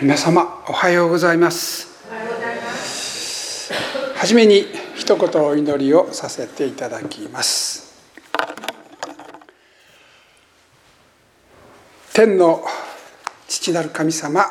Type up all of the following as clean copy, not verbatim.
皆様おはようございます。はじめに一言お祈りをさせていただきます。天の父なる神様、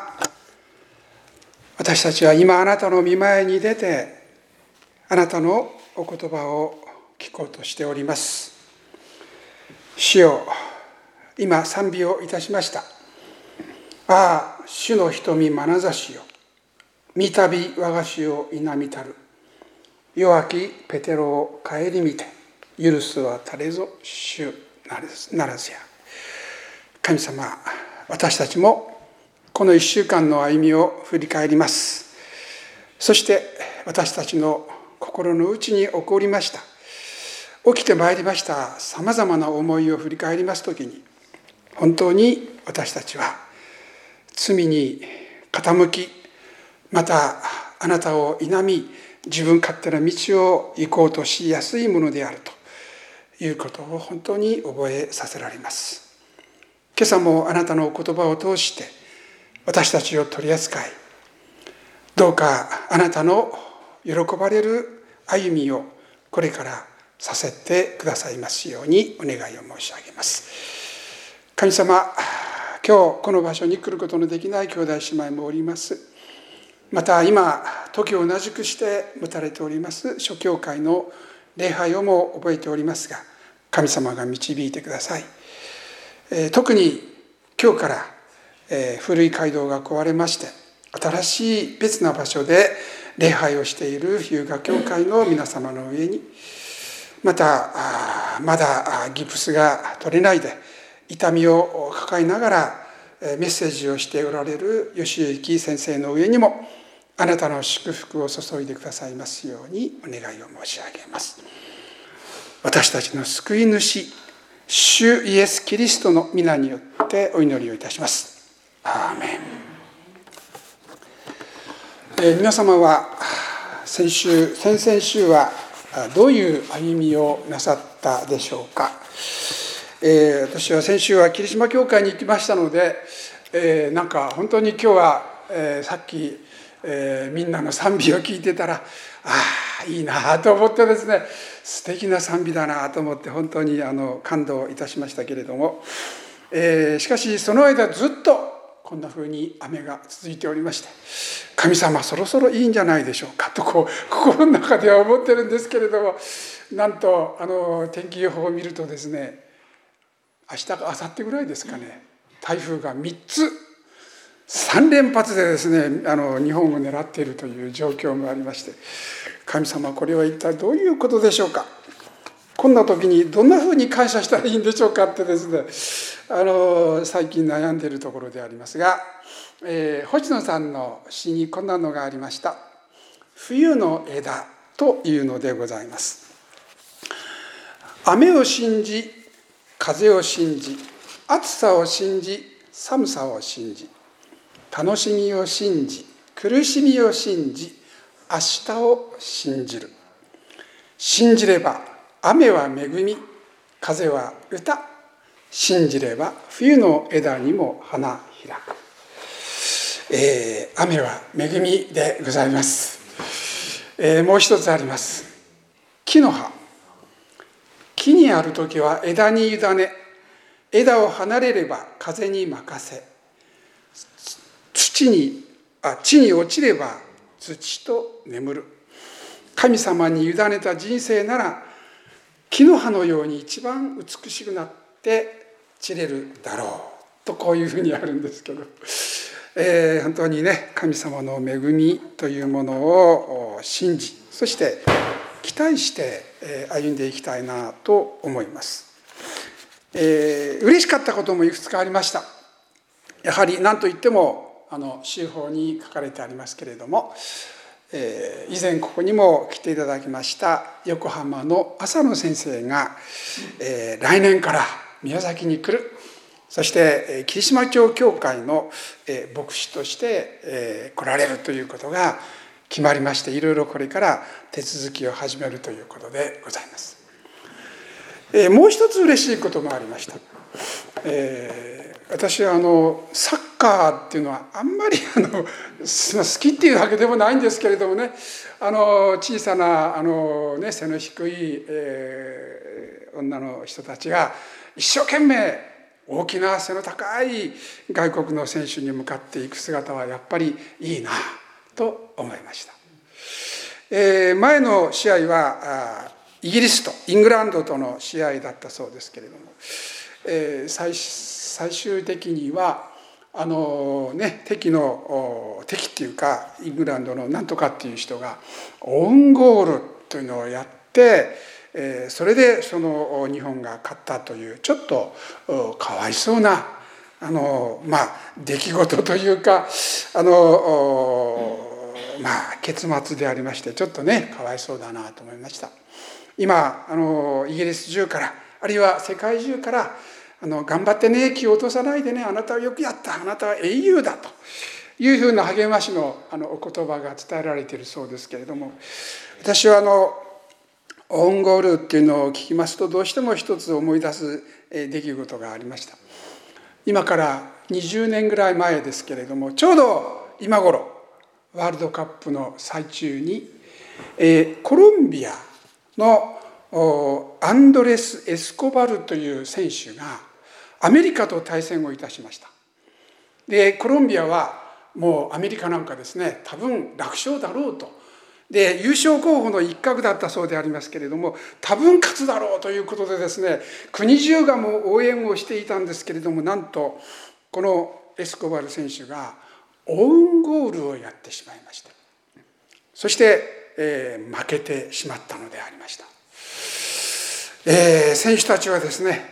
私たちは今あなたの御前に出てあなたのお言葉を聞こうとしております。主よ、今賛美をいたしました。ああ、主の瞳眼差しよ、見たび我が主を否みたる。弱きペテロを顧みて、許すはたれぞ主ならずや。神様、私たちもこの1週間の歩みを振り返ります。そして私たちの心の内に起こりました、起きてまいりましたさまざまな思いを振り返りますときに、本当に私たちは罪に傾き、またあなたを否み、自分勝手な道を行こうとしやすいものであるということを本当に覚えさせられます。今朝もあなたのお言葉を通して私たちを取り扱い、どうかあなたの喜ばれる歩みをこれからさせてくださいますようにお願いを申し上げます。神様、今日この場所に来ることのできない兄弟姉妹もおります。また今時を同じくして持たれております諸教会の礼拝をも覚えておりますが、神様が導いてください。特に今日から、古い街道が壊れまして新しい別な場所で礼拝をしている日向教会の皆様の上に、またまだギプスが取れないで痛みを抱えながらメッセージをしておられる吉行先生の上にもあなたの祝福を注いでくださいますようにお願いを申し上げます。私たちの救い主主イエス・キリストの皆によってお祈りをいたします。アーメン。皆様は先々週はどういう歩みをなさったでしょうか。私は先週は霧島教会に行きましたので、なんか本当に今日は、さっき、みんなの賛美を聞いてたら、いいなと思ってですね、素敵な賛美だなと思って本当に感動いたしましたけれども、しかしその間ずっとこんな風に雨が続いておりまして、神様そろそろいいんじゃないでしょうかと心の中では思ってるんですけれども、なんと天気予報を見るとですね、明日か明後日ぐらいですかね、台風が3連発でですね、日本を狙っているという状況もありまして、神様これは一体どういうことでしょうか。こんな時にどんなふうに感謝したらいいんでしょうかってですね、最近悩んでいるところでありますが、星野さんの詩にこんなのがありました。冬の枝というのでございます。雨を信じ、風を信じ、暑さを信じ、寒さを信じ、楽しみを信じ、苦しみを信じ、明日を信じる。信じれば雨は恵み、風は歌。信じれば冬の枝にも花開く。雨は恵みでございます。もう一つあります。木の葉。木にあるときは枝に委ね、枝を離れれば風に任せ、地に落ちれば土と眠る。神様に委ねた人生なら木の葉のように一番美しくなって散れるだろうと、こういうふうにあるんですけど、本当にね、神様の恵みというものを信じ、そして期待して歩んでいきたいなと思います。嬉しかったこともいくつかありました。やはり何といっても週報に書かれてありますけれども、以前ここにも来ていただきました横浜の浅野先生が、来年から宮崎に来る。そして霧島町教会の牧師として来られるということが決まりまして、いろいろこれから手続きを始めるということでございます。もう一つ嬉しいこともありました。私はサッカーっていうのはあんまり好きっていうわけでもないんですけれどもね、小さな背の低い、女の人たちが一生懸命大きな背の高い外国の選手に向かっていく姿はやっぱりいいなと思いました。前の試合はイギリスとイングランドとの試合だったそうですけれども、最終的には敵っていうかイングランドのなんとかっていう人がオウンゴールというのをやって、それでその日本が勝ったというちょっとかわいそうな出来事というか結末でありまして、ちょっとねかわいそうだなと思いました。今イギリス中からあるいは世界中から頑張ってね、気を落とさないでね、あなたはよくやった、あなたは英雄だというふうな励ましのお言葉が伝えられているそうですけれども、私はオウンゴールっていうのを聞きますとどうしても一つ思い出す出来事がありました。今から20年ぐらい前ですけれども、ちょうど今頃ワールドカップの最中に、コロンビアのアンドレス・エスコバルという選手がアメリカと対戦をいたしました。でコロンビアはもうアメリカなんかですね、多分楽勝だろうと、で優勝候補の一角だったそうでありますけれども、多分勝つだろうということでですね、国中がもう応援をしていたんですけれども、なんとこのエスコバル選手がオウンゴールをやってしまいました。そして、負けてしまったのでありました。選手たちはですね、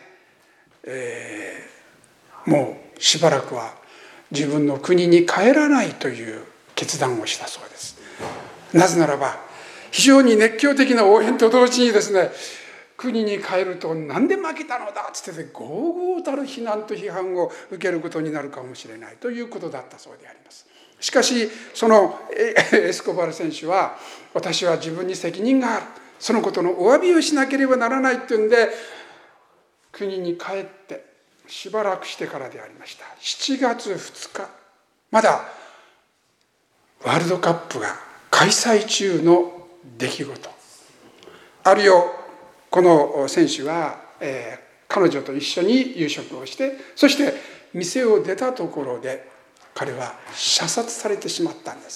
もうしばらくは自分の国に帰らないという決断をしたそうです。なぜならば非常に熱狂的な応援と同時にですね、国に帰るとなんで負けたのだっつって豪々たる非難と批判を受けることになるかもしれないということだったそうであります。しかしそのエスコバル選手は、私は自分に責任がある、そのことのお詫びをしなければならないっていうんで国に帰ってしばらくしてからでありました。7月2日、まだワールドカップが開催中の出来事。あるよ、この選手は、彼女と一緒に夕食をして、そして店を出たところで彼は射殺されてしまったんです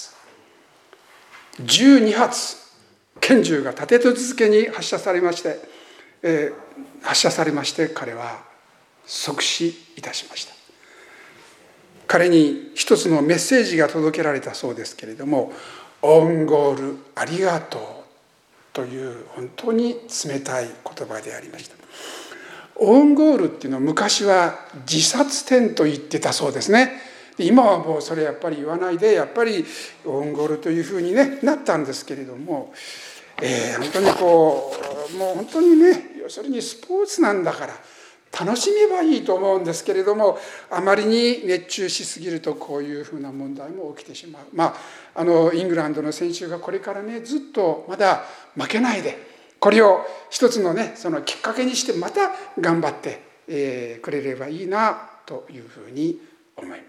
。12発拳銃が立て続けに発射されまして、彼は即死いたしました。彼に一つのメッセージが届けられたそうですけれども、オウンゴールありがとうという本当に冷たい言葉でありました。オウンゴールっていうのは昔は自殺点と言ってたそうですね。今はもうそれやっぱり言わないで、やっぱりオウンゴールというふうに、なったんですけれども、本当にもう本当に要するにスポーツなんだから楽しめばいいと思うんですけれども、あまりに熱中しすぎるとこういうふうな問題も起きてしまう。イングランドの選手がこれからずっとまだ負けないで、これを一つのそのきっかけにしてまた頑張ってくれればいいなというふうに思います。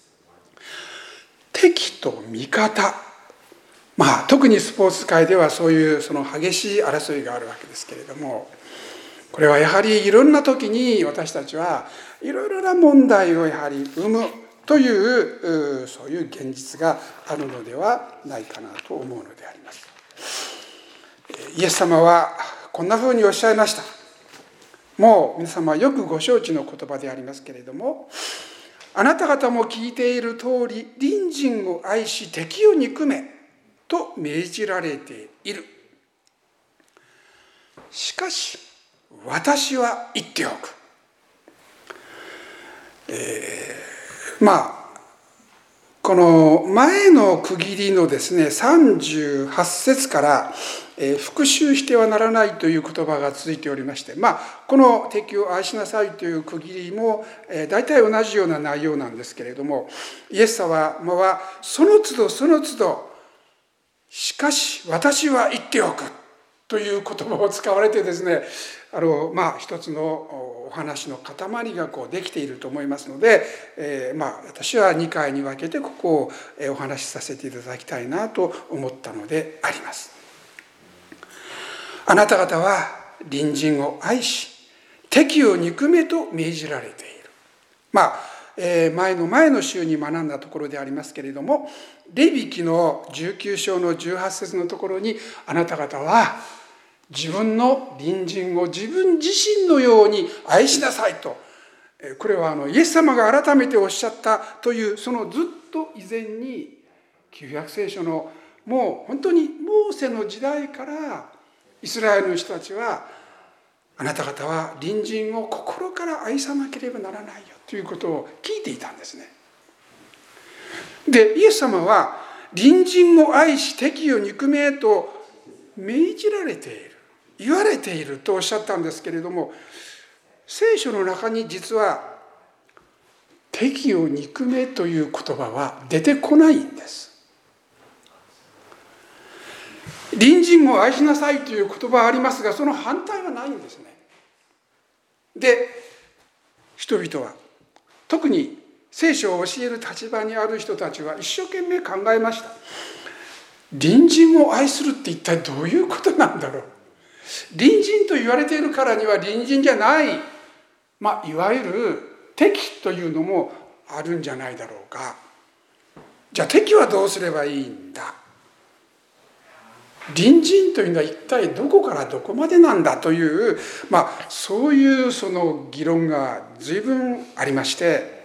敵と味方、特にスポーツ界ではそういうその激しい争いがあるわけですけれども、これはやはりいろんな時に私たちはいろいろな問題をやはり生むというそういう現実があるのではないかなと思うのであります。イエス様はこんなふうにおっしゃいました。もう皆様はよくご承知の言葉でありますけれども、あなた方も聞いている通り、隣人を愛し敵を憎めと命じられている。しかし私は言っておく。この前の区切りのですね38節から復讐してはならないという言葉が続いておりまして、この敵を愛しなさいという区切りも大体同じような内容なんですけれども、イエス様はその都度その都度しかし私は言っておくという言葉を使われてですね、 一つのお話の塊ができていると思いますので、私は2回に分けてここをお話しさせていただきたいなと思ったのであります。あなた方は隣人を愛し、敵を憎めと命じられている。前の週に学んだところでありますけれども、レビ記の19章の18節のところに、あなた方は自分の隣人を自分自身のように愛しなさいと、これはイエス様が改めておっしゃったという、そのずっと以前に旧約聖書のもう本当にモーセの時代からイスラエルの人たちは、あなた方は隣人を心から愛さなければならないよということを聞いていたんですね。で、イエス様は隣人を愛し敵を憎めと命じられている、言われているとおっしゃったんですけれども、聖書の中に実は敵を憎めという言葉は出てこないんです。隣人を愛しなさいという言葉はありますが、その反対はないんですね。で、人々は、特に聖書を教える立場にある人たちは一生懸命考えました。隣人を愛するって一体どういうことなんだろう。隣人と言われているからには隣人じゃない、いわゆる敵というのもあるんじゃないだろうか。じゃあ敵はどうすればいいんだ。隣人というのは一体どこからどこまでなんだという、そういうその議論が随分ありまして、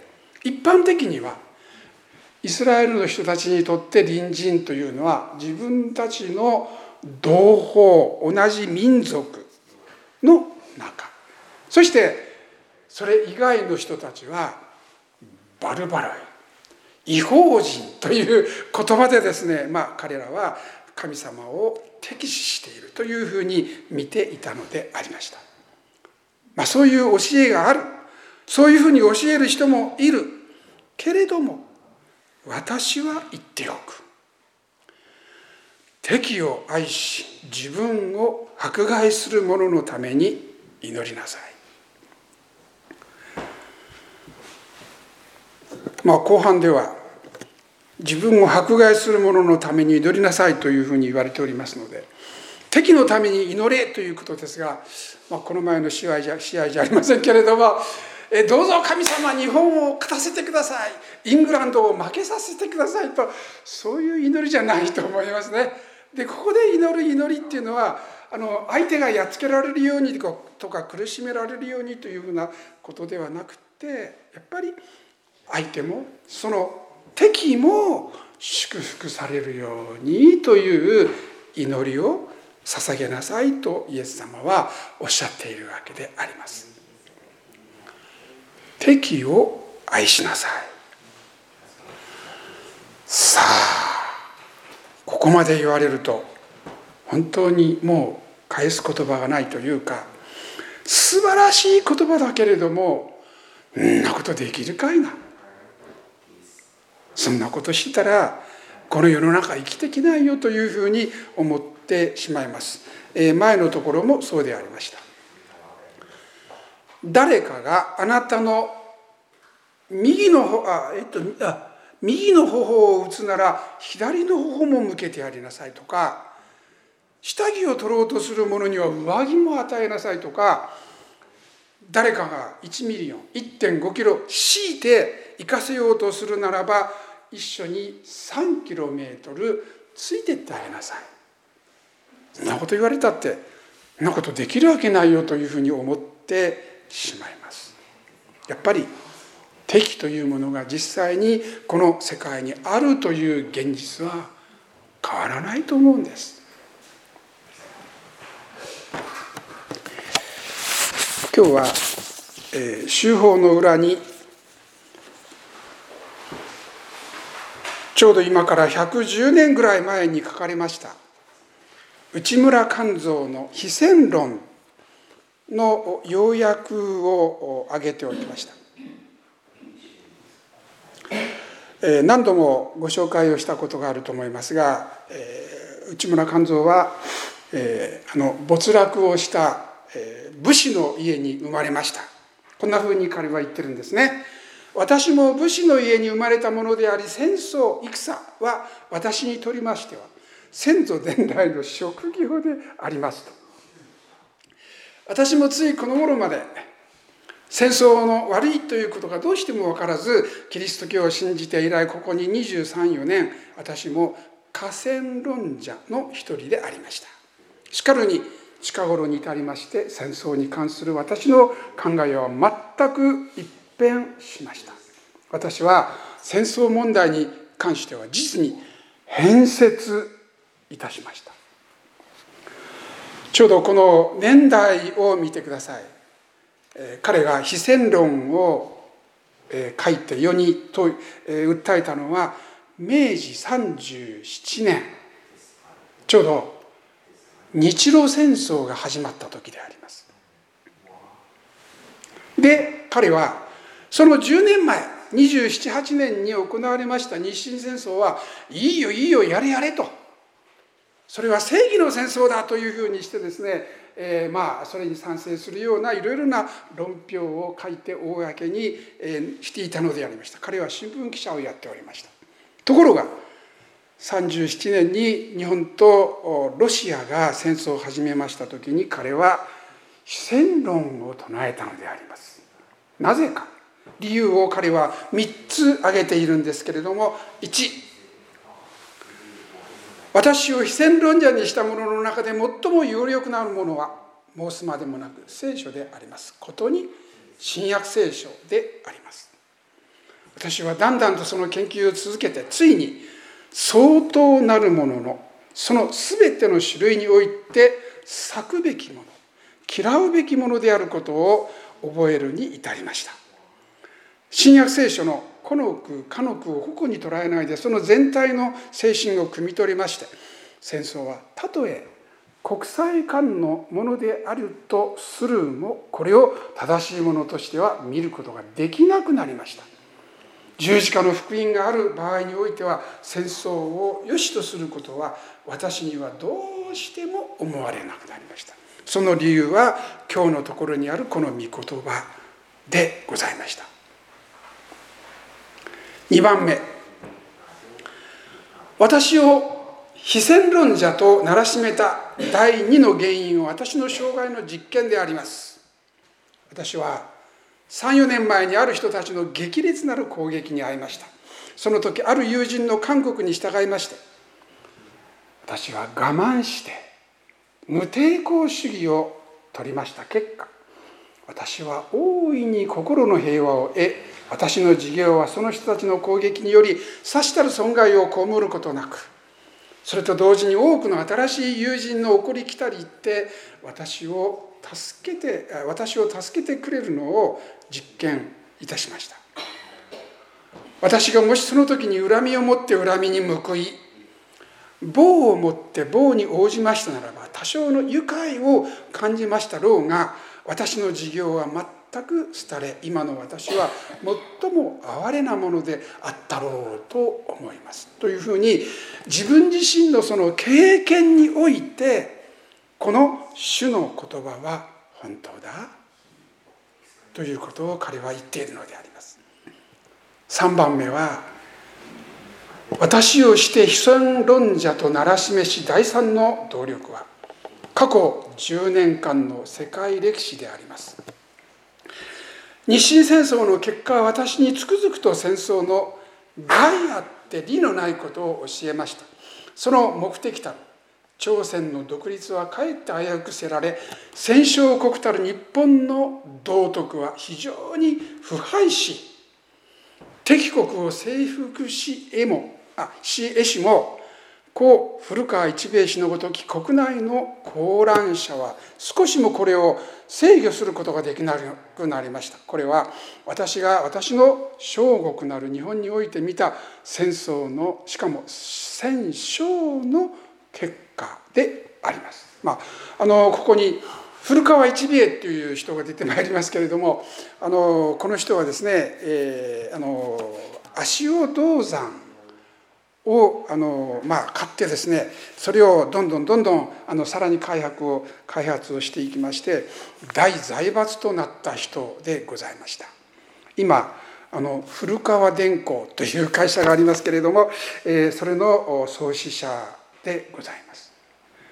一般的にはイスラエルの人たちにとって隣人というのは自分たちの同胞、同じ民族の中、そしてそれ以外の人たちはバルバライ、異邦人という言葉でですね、彼らは神様を敵視しているというふうに見ていたのでありました。そういう教えがある、そういうふうに教える人もいるけれども、私は言っておく。敵を愛し自分を迫害する者のために祈りなさい。後半では自分を迫害する者のために祈りなさいというふうに言われておりますので、敵のために祈れということですが、この前の試合じゃありませんけれども、どうぞ神様日本を勝たせてください、イングランドを負けさせてくださいと、そういう祈りじゃないと思いますね。で、ここで祈る祈りっていうのは、相手がやっつけられるようにとか苦しめられるようにというふうなことではなくて、やっぱり相手もその敵も祝福されるようにという祈りを捧げなさいとイエス様はおっしゃっているわけであります。敵を愛しなさい。さあ、ここまで言われると本当にもう返す言葉がないというか、素晴らしい言葉だけれども、そんなことできるかいな。そんなことしたらこの世の中生きてきないよというふうに思ってしまいます。前のところもそうでありました。誰かがあなたの右の頬を打つなら左の頬も向けてやりなさいとか、下着を取ろうとする者には上着も与えなさいとか、誰かが1ミリオン 1.5 キロ強いて行かせようとするならば一緒に3キロメートルついてってあげなさい。そんなこと言われたってそんなことできるわけないよというふうに思ってしまいます。やっぱり敵というものが実際にこの世界にあるという現実は変わらないと思うんです。今日は、修法の裏にちょうど今から110年ぐらい前に書かれました内村勘三の非戦論の要約を挙げておきました。何度もご紹介をしたことがあると思いますが、内村勘三は没落をした武士の家に生まれました。こんな風に彼は言ってるんですね。私も武士の家に生まれたものであり、戦争戦は私にとりましては先祖伝来の職業でありますと。私もついこの頃まで戦争の悪いということがどうしても分からず、キリスト教を信じて以来ここに23、4年、私も寡占論者の一人でありました。しかるに近頃に至りまして、戦争に関する私の考えは全く一変しました。私は戦争問題に関しては実に変節いたしました。ちょうどこの年代を見てください。彼が非戦論を書いて世に訴えたのは明治37年、ちょうど日露戦争が始まった時であります。で、彼はその10年前、27、8年に行われました日清戦争は、いいよいいよ、やれやれと、それは正義の戦争だというふうにしてですね、それに賛成するようないろいろな論評を書いて公にしていたのでありました。彼は新聞記者をやっておりました。ところが37年に日本とロシアが戦争を始めました時に、彼は非戦論を唱えたのであります。なぜか、理由を彼は3つ挙げているんですけれども、1、私を非戦論者にしたものの中で最も有力なるものは申すまでもなく聖書でありますことに、新約聖書であります。私はだんだんとその研究を続けて、ついに相当なるもののその全ての種類において避くべきもの、嫌うべきものであることを覚えるに至りました。新約聖書の個の句かの句を個々に捉えないで、その全体の精神を汲み取りまして、戦争はたとえ国際間のものであるとするも、これを正しいものとしては見ることができなくなりました。十字架の福音がある場合においては、戦争を良しとすることは私にはどうしても思われなくなりました。その理由は今日のところにあるこの御言葉でございました。2番目、私を非戦論者とならしめた第2の原因は私の生涯の実験であります。私は3、4年前にある人たちの激烈なる攻撃に遭いました。その時ある友人の勧告に従いまして、私は我慢して無抵抗主義を取りました結果、私は大いに心の平和を得、私の事業はその人たちの攻撃によりさしたる損害を被ることなく、それと同時に多くの新しい友人の起こり来たりって私を助けてくれるのを実験いたしました。私がもしその時に恨みを持って恨みに報い、棒を持って棒に応じましたならば、多少の愉快を感じましたろうが、私の事業は全く廃れ、今の私は最も哀れなものであったろうと思います。というふうに、自分自身のその経験において、この主の言葉は本当だということを彼は言っているのであります。3番目は、私をして非戦論者とならしめし第3の動力は、過去10年間の世界歴史であります。日清戦争の結果は私につくづくと戦争の害あって利のないことを教えました。その目的たる朝鮮の独立はかえって危うくせられ、戦勝国たる日本の道徳は非常に腐敗し、敵国を征服し得しも、故古川一兵衛氏のごとき国内の混乱者は少しもこれを制御することができなくなりました。これは私が私の小国なる日本において見た戦争の、しかも戦勝の結果であります。ここに古川一兵衛という人が出てまいりますけれども、この人はですね、足尾銅山を買ってですね、それをどんどんさらに開発をしていきまして、大財閥となった人でございました。今古川電工という会社がありますけれども、それの創始者でございます。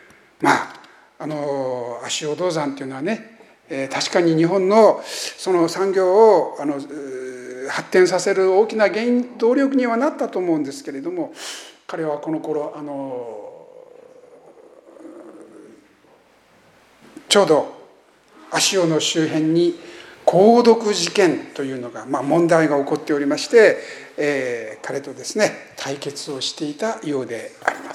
足尾銅山というのはね、確かに日本のその産業を発展させる大きな動力にはなったと思うんですけれども、彼はこの頃ちょうど足尾の周辺に鉱毒事件というのが、問題が起こっておりまして、彼とですね対決をしていたようであります。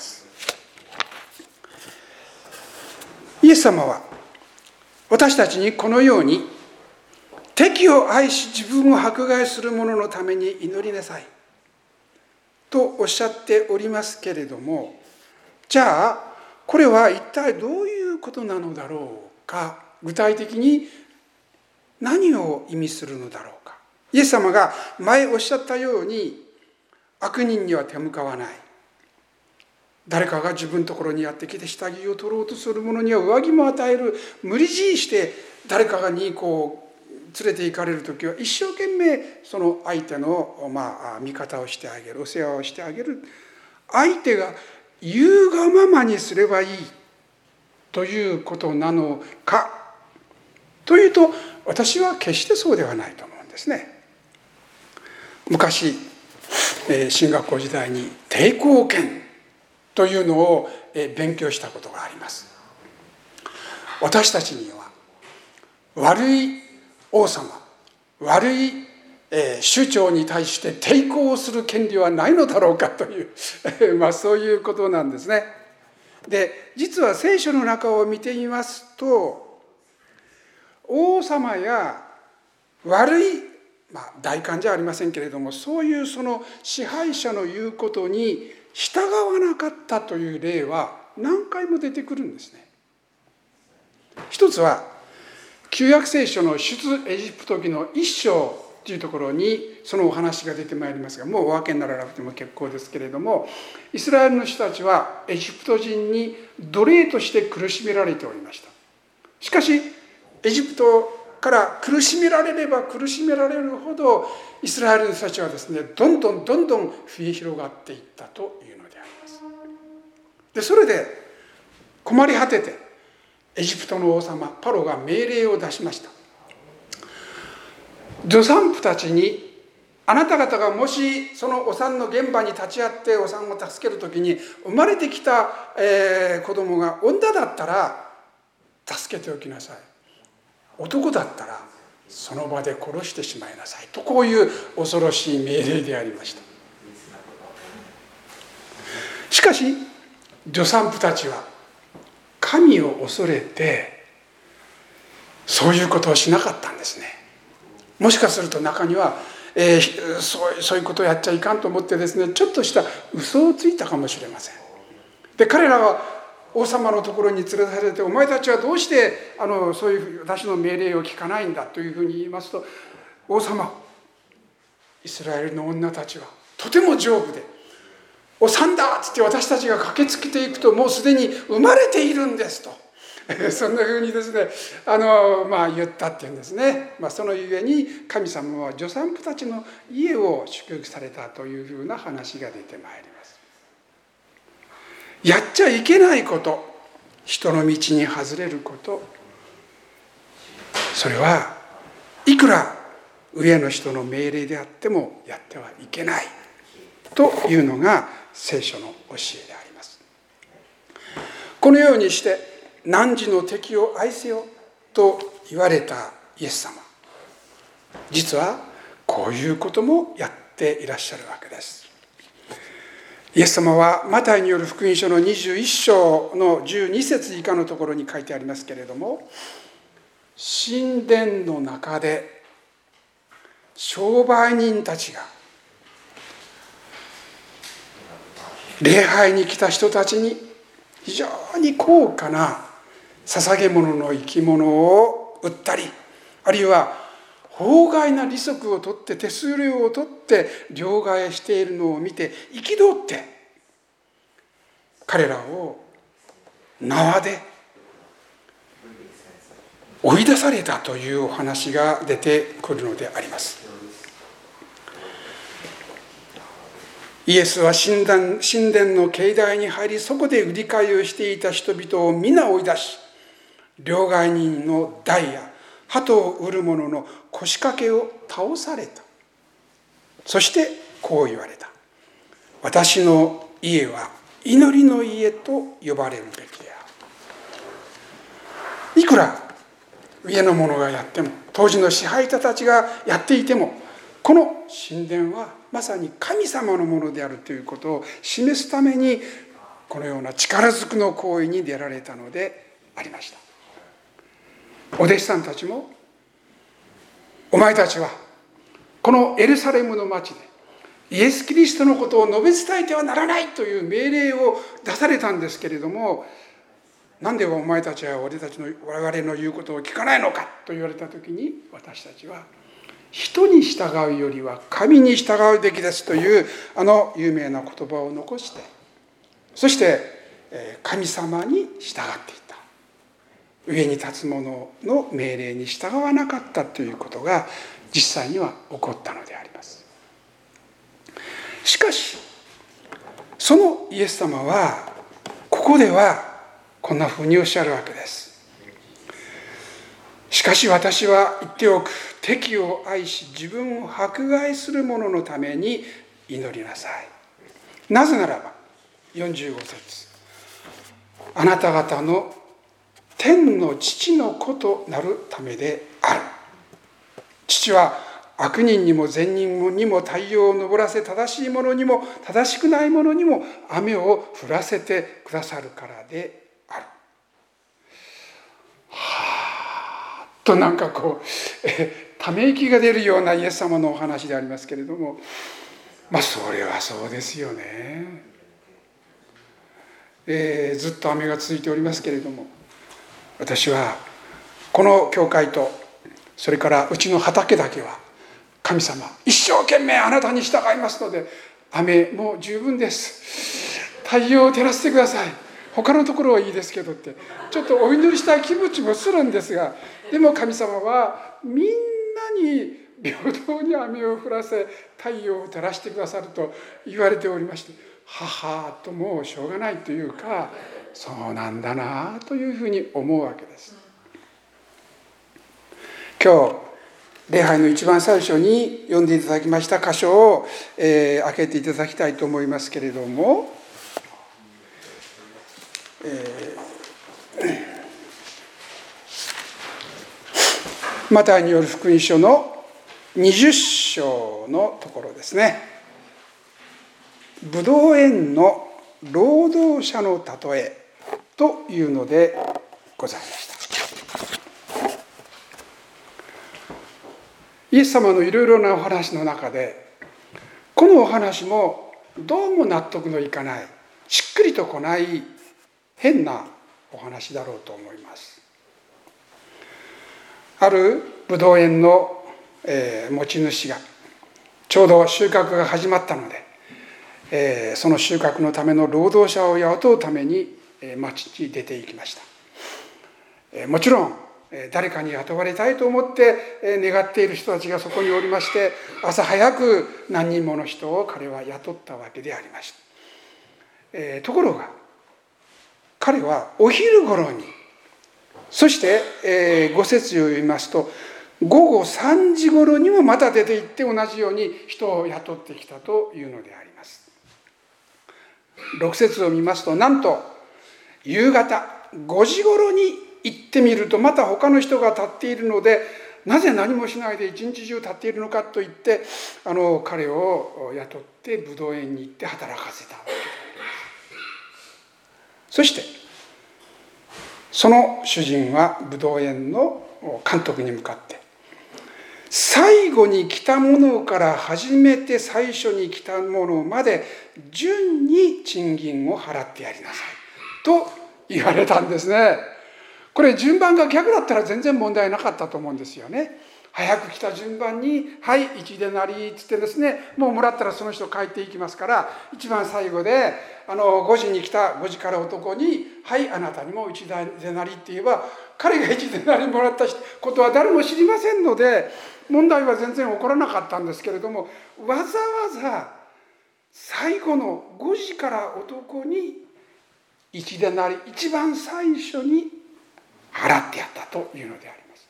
イエス様は私たちにこのように、敵を愛し自分を迫害する者のために祈りなさいとおっしゃっておりますけれども、じゃあこれは一体どういうことなのだろうか。具体的に何を意味するのだろうか。イエス様が前おっしゃったように、悪人には手向かわない、誰かが自分のところにやってきて下着を取ろうとする者には上着も与える、無理強いして誰かに連れて行かれる時は一生懸命その相手の味方をしてあげる、お世話をしてあげる。相手が言うがままにすればいいということなのかというと、私は決してそうではないと思うんですね。昔神学校時代に抵抗権というのを勉強したことがあります。私たちには悪い王様、悪い首長に対して抵抗する権利はないのだろうかというそういうことなんですね。で、実は聖書の中を見てみますと、王様や悪い、大官じゃありませんけれども、そういうその支配者の言うことに従わなかったという例は何回も出てくるんですね。一つは旧約聖書の出エジプト記の1章というところにそのお話が出てまいりますが、もうお分けにならなくても結構ですけれども、イスラエルの人たちはエジプト人に奴隷として苦しめられておりました。しかしエジプトから苦しめられれば苦しめられるほど、イスラエルの人たちはですね、どんどん増え広がっていったというのであります。で、それで困り果ててエジプトの王様パロが命令を出しました。助産婦たちに、あなた方がもしそのお産の現場に立ち会ってお産を助けるときに、生まれてきた子供が女だったら助けておきなさい、男だったらその場で殺してしまいなさいと、こういう恐ろしい命令でありました。しかし助産婦たちは神を恐れてそういうことをしなかったんですね。もしかすると中には、そういうことをやっちゃいかんと思ってですね、ちょっとした嘘をついたかもしれません。で、彼らは王様のところに連れ出されて、お前たちはどうしてそういう私の命令を聞かないんだというふうに言いますと、王様、イスラエルの女たちはとても丈夫で、お産だっつって私たちが駆けつけていくと、もうすでに生まれているんですとそんなふうにですね言ったっていうんですね。そのゆえに神様は助産婦たちの家を祝福されたというふうな話が出てまいります。やっちゃいけないこと、人の道に外れること、それはいくら上の人の命令であってもやってはいけないというのが聖書の教えであります。このようにして汝の敵を愛せよと言われたイエス様、実はこういうこともやっていらっしゃるわけです。イエス様はマタイによる福音書の21章の12節以下のところに書いてありますけれども、神殿の中で商売人たちが礼拝に来た人たちに非常に高価な捧げ物の生き物を売ったり、あるいは法外な利息を取って手数料を取って両替しているのを見て憤って彼らを縄で追い出されたというお話が出てくるのであります。イエスは神殿の境内に入り、そこで売り買いをしていた人々を皆追い出し、両替人の台や鳩を売る者の腰掛けを倒された。そしてこう言われた。私の家は祈りの家と呼ばれるべきである。いくら上の者がやっても、当時の支配者たちがやっていても、この神殿はまさに神様のものであるということを示すために、このような力ずくの行為に出られたのでありました。お弟子さんたちも、お前たちはこのエルサレムの町でイエス・キリストのことを述べ伝えてはならないという命令を出されたんですけれども、なんでお前たちは我々の言うことを聞かないのかと言われた時に、私たちは人に従うよりは神に従うべきですという有名な言葉を残して、そして神様に従っていた。上に立つ者の命令に従わなかったということが実際には起こったのであります。しかしそのイエス様はここではこんなふうにおっしゃるわけです。しかし私は言っておく。敵を愛し自分を迫害する者のために祈りなさい。なぜならば、45節。あなた方の天の父の子となるためである。父は悪人にも善人にも太陽を昇らせ、正しい者にも正しくない者にも雨を降らせてくださるからである。となんかため息が出るようなイエス様のお話でありますけれども、それはそうですよね。ずっと雨が続いておりますけれども、私はこの教会とそれからうちの畑だけは神様一生懸命あなたに従いますので、雨もう十分です、太陽を照らしてください、他のところはいいですけどってちょっとお祈りしたい気持ちもするんですが、でも神様はみんなに平等に雨を降らせ太陽を照らしてくださると言われておりまして、はともうしょうがないというか、そうなんだなというふうに思うわけです。今日礼拝の一番最初に読んでいただきました箇所を、開けていただきたいと思いますけれども、マタイによる福音書の20章のところですね。ブドウ園の労働者の例えというのでございました。イエス様のいろいろなお話の中で、このお話もどうも納得のいかない、しっくりとこない変なお話だろうと思います。あるブドウ園の持ち主がちょうど収穫が始まったので、その収穫のための労働者を雇うために町に出て行きました。もちろん誰かに雇われたいと思って願っている人たちがそこにおりまして、朝早く何人もの人を彼は雇ったわけでありました。ところが彼はお昼頃に、そして5節を読みますと、午後3時頃にもまた出て行って同じように人を雇ってきたというのであります。6節を見ますと、なんと夕方5時頃に行ってみるとまた他の人が立っているので、なぜ何もしないで一日中立っているのかと言って彼を雇ってブドウ園に行って働かせたわけであります。そしてその主人はブドウ園の監督に向かって、最後に来たものから初めて最初に来たものまで順に賃金を払ってやりなさいと言われたんですね。これ順番が逆だったら全然問題なかったと思うんですよね。 早く来た順番に「はい1デナリ」っつってですね、もうもらったらその人帰っていきますから、一番最後で5時に来た5時から男に「はいあなたにも1デナリ」って言えば、彼が1デナリもらったことは誰も知りませんので、問題は全然起こらなかったんですけれども、わざわざ最後の5時から男に1デナリ、一番最初に払ってやったというのであります。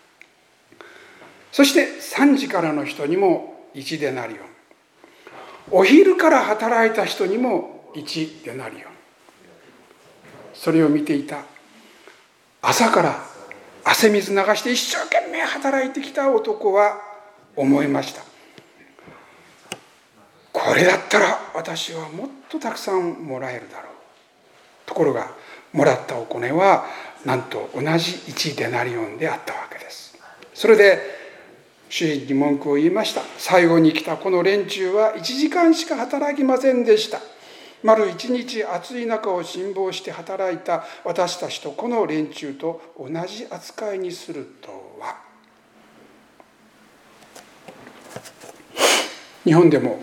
そして3時からの人にも1デナリオン、お昼から働いた人にも1デナリオン。それを見ていた朝から汗水流して一生懸命働いてきた男は思いました。これだったら私はもっとたくさんもらえるだろう。ところがもらったお金はなんと同じ1デナリオンであったわけです。それで主人に文句を言いました。最後に来たこの連中は1時間しか働きませんでした。丸1日暑い中を辛抱して働いた私たちとこの連中と同じ扱いにするとは。日本でも、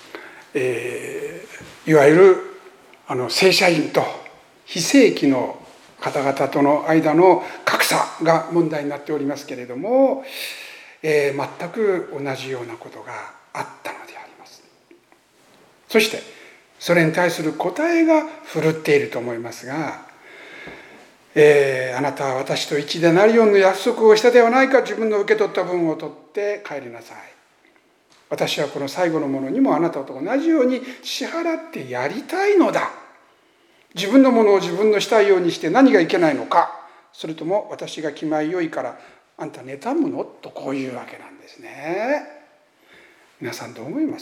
いわゆる正社員と非正規の方々との間の格差が問題になっておりますけれども、全く同じようなことがあったのであります。そしてそれに対する答えがふるっていると思いますが、あなたは私と1デナリオンの約束をしたではないか。自分の受け取った分を取って帰りなさい。私はこの最後のものにもあなたと同じように支払ってやりたいのだ。自分のものを自分のしたいようにして何がいけないのか。それとも私が気前よいからあんた妬むのと、こういうわけなんですね。皆さんどう思います？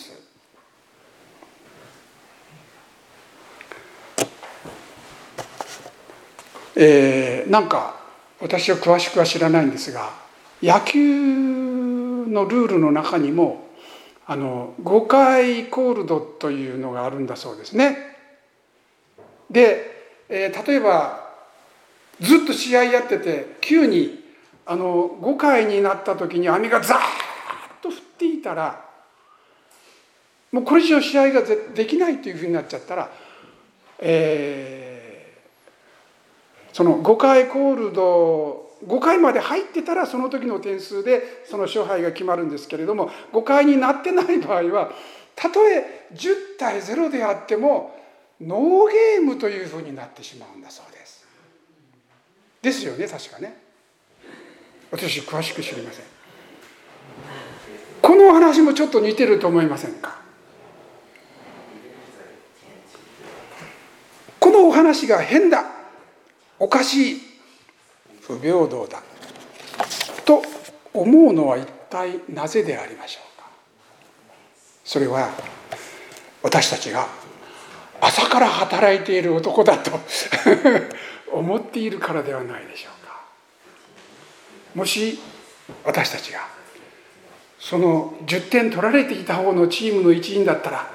なんか私は詳しくは知らないんですが、野球のルールの中にも5回コールドというのがあるんだそうですね。で、例えばずっと試合やってて急に5回になった時に雨がザーッと降っていたら、もうこれ以上試合ができないというふうになっちゃったら、その5回コールド5回まで入ってたらその時の点数でその勝敗が決まるんですけれども、5回になってない場合はたとえ10対0であってもノーゲームというふうになってしまうんだそうです。ですよね、確かね。私詳しく知りません。このお話もちょっと似てると思いませんか？このお話が変だ、おかしい、不平等だと思うのは一体なぜでありましょうか？それは私たちが朝から働いている男だと思っているからではないでしょうか。もし私たちがその10点取られていた方のチームの一員だったら、や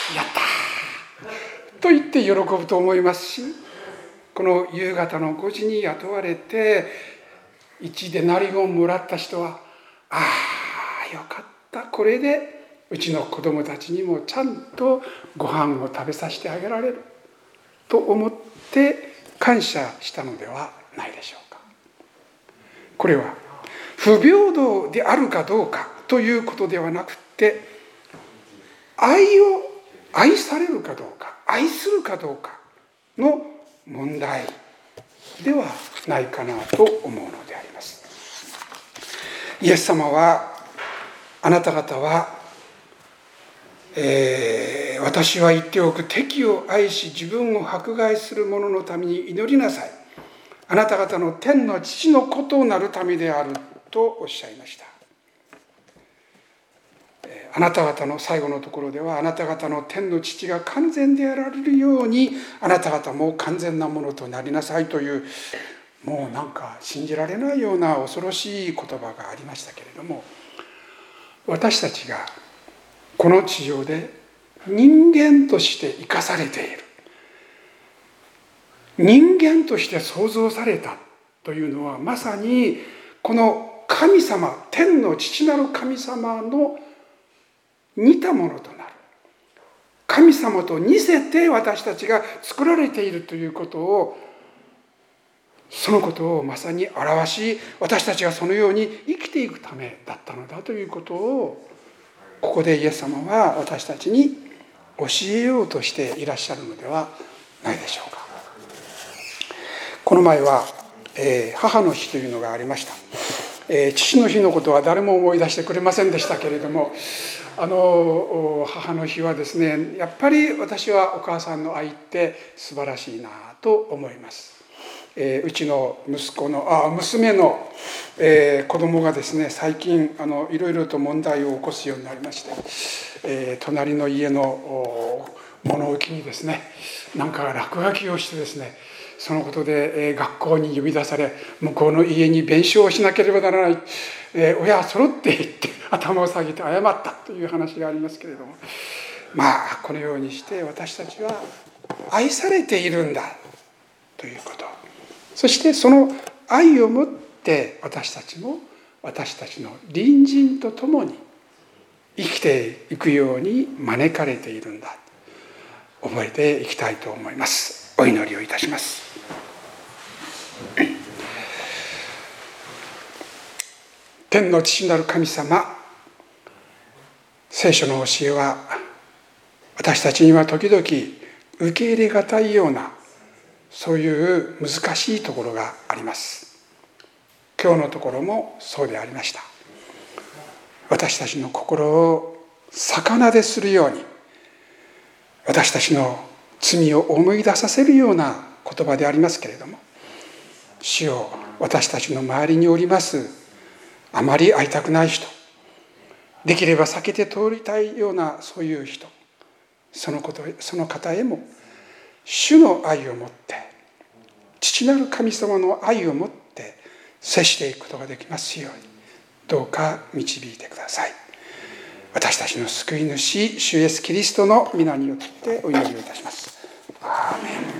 ったと言って喜ぶと思いますし、この夕方の5時に雇われて1デナリオンもらった人は、ああよかった、これでうちの子供たちにもちゃんとご飯を食べさせてあげられると思って感謝したのではないでしょうか。これは不平等であるかどうかということではなくて、愛されるかどうか、愛するかどうかの問題ではないかなと思うのであります。イエス様は、あなた方は、私は言っておく、敵を愛し自分を迫害する者のために祈りなさい。あなた方の天の父の子となるためであるとおっしゃいました。あなた方の最後のところでは、あなた方の天の父が完全であられるようにあなた方も完全なものとなりなさいという、もうなんか信じられないような恐ろしい言葉がありましたけれども、私たちがこの地上で人間として生かされている、人間として創造されたというのは、まさにこの神様、天の父なる神様の似たものとなる。神様と似せて私たちが作られているということを、そのことをまさに表し、私たちがそのように生きていくためだったのだということを、ここでイエス様は私たちに教えようとしていらっしゃるのではないでしょうか。この前は、母の日というのがありました。父の日のことは誰も思い出してくれませんでしたけれども、母の日はですね、やっぱり私はお母さんの愛って素晴らしいなと思います。うちの娘の、子供がですね、最近いろいろと問題を起こすようになりまして、隣の家の物置にですね、なんか落書きをしてですね、そのことで学校に呼び出され、向こうの家に弁償をしなければならない、親揃って言って頭を下げて謝ったという話がありますけれども、このようにして私たちは愛されているんだということ、そしてその愛をもって私たちも私たちの隣人と共に生きていくように招かれているんだ、覚えていきたいと思います。お祈りをいたします。天の父なる神様、聖書の教えは私たちには時々受け入れがたいような、そういう難しいところがあります。今日のところもそうでありました。私たちの心を逆なでするように、私たちの罪を思い出させるような言葉でありますけれども、主よ、私たちの周りにおりますあまり会いたくない人、できれば避けて通りたいようなそういう人、その方へも主の愛を持って、父なる神様の愛を持って接していくことができますように、どうか導いてください。私たちの救い主、主イエスキリストの皆によってお祈りをいたします。アーメン。